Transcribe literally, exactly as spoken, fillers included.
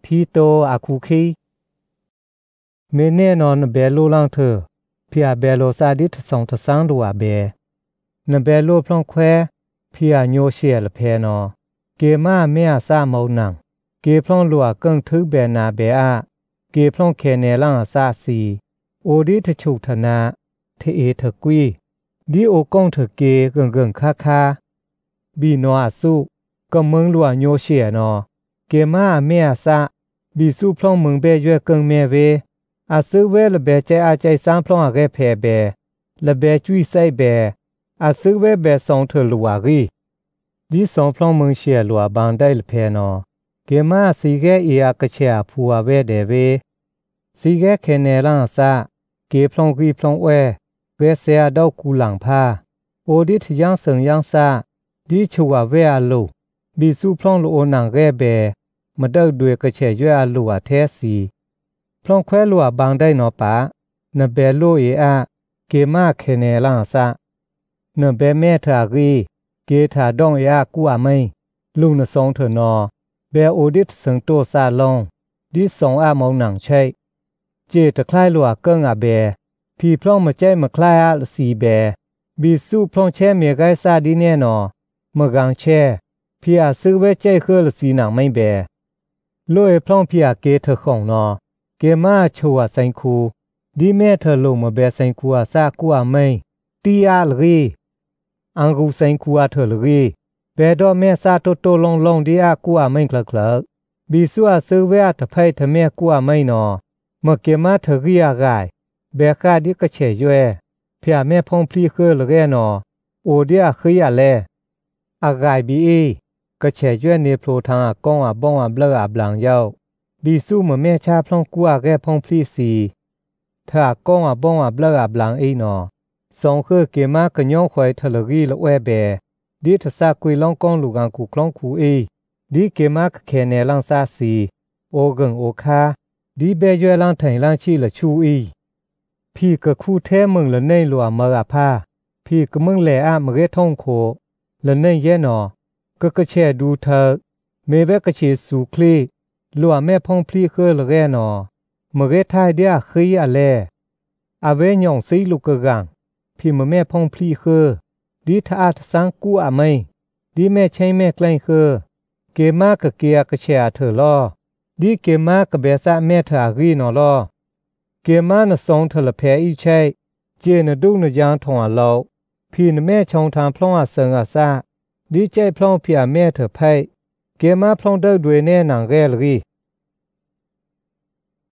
ทีโตอาคูคีเมเน่นอนเบลโลลังเธอพี่อาเบลโลซาดิทสองทสังดัวเบนเบลโลพลองแควพี่อาโยเชียลเพนอเกมาเมียซาเมาหนังเกพลองลัวกังทึกเบนาเบอาเกพลองเคเนลังซาซีโอดิทฉุกธนาเทเอเถกุยดีโอกงเถเกเกิงเกิงคาคาบีโนอาสุก็เมืองลัวโยเชียนอเกมาเมียซาบีสุพลองเมืองเบยเกิงเมเวอาซึเวลเบใจอาใจสามพลองอาเกเพเบละเบจุยไซเบอาซึเวเบสองเถลัวรีดีสองพลองเมืองเชียลัวบางได้ลเพนอเกมาสีแกเอียกเชียพัวเวเดเวสีแกเคเนลังซาเกพลองกีพลองเวเวเสียดอกกูหลังพาโอดิทยังเสิงยังซาดีชัวเวอาลูบีสุพลองโลโอนังแกเบมาเดิกด้วยกระเฉยเวอาลูอาเทสีพลองแควลัวบางได้นอปานเบโลเออาเกมาเคเนลังซานเบเมทากีเกถาดองเออากูอาไม่ลุงนสองเถนอเบโอดิทเสิงโตซาลงดีสองอาเมาหนังใช่เจตคล้ายลัวเกิงอาเบพี่พลองมาใจมาคล้ายอาสีเบบีสู้พลองแช่เมียไกซาดีแน่นอมะกังแช่พี่อาซื้อไว้ใจเคอลสีหนังไม่เบโลเอพลองพี่อาเกเถของนอเกมาชัวไซคูดีแม่เธอลงมาเบไซคูอาซากูอาไม่ตีอาลรีอังกูไซคูอาเธอลรีเบดอแม่ซาโตโตลงลงดีอากูอาไม่คลักคลักบีสู้อาซื้อไว้อาตะไพทะแม่กูอาไม่นอเมื่อเกมาเธอรีอากายเบคาดิกระเฉยย่เพียแม่พงพลีเคอลเรนอโอเดียคืออย่าแลอากายบีเอกระเฉยย่เนโปรทางอากงอาบ้องอาเบลอาบลังเย้าบีสู้เหมือนแม่ชาพลองกัวแกพงพลีสีถ้ากงอาบ้องอาเบลอาบลังเอนอสองคือเกมากระย่องควายทะเลรีละแวเบดีทศากุยลองกองลูกังกูคล้องคูเอดีเกมากแคเนลังซาสีโอเกิงโอคาดีเบยลังไถลังชีละชูอีพี่ก็คู่แท้มึงละในหลัวมราพาพี่ก็มึงแหล่อะมเรท่องโคละในแย่นอก็กระแช่ดูเธอเมเวกระเชสูคลีหลัวแม่พงพลีเคอละแกนอมเรทายเดียคืออะแลอาเวหย่องซีลูกกะกังพี่มแม่พงพลีเคอดีทาอาทสังกูอะไม่ดีแม่ใช้แม่ใกล้เคอเกมากะเกียกระแช่เธอลอดีเกมากะเบซะแม่ทารีนอลอเกมานสองเถลเพอีใช่เจนดุนยางทองอาลอพี่นแม่ชงทางพลองอาเซิงอาซาดีใจพลองพี่อาแม่เถอไพเกมาพลองเดิกด้วยแน่หนังแกลรี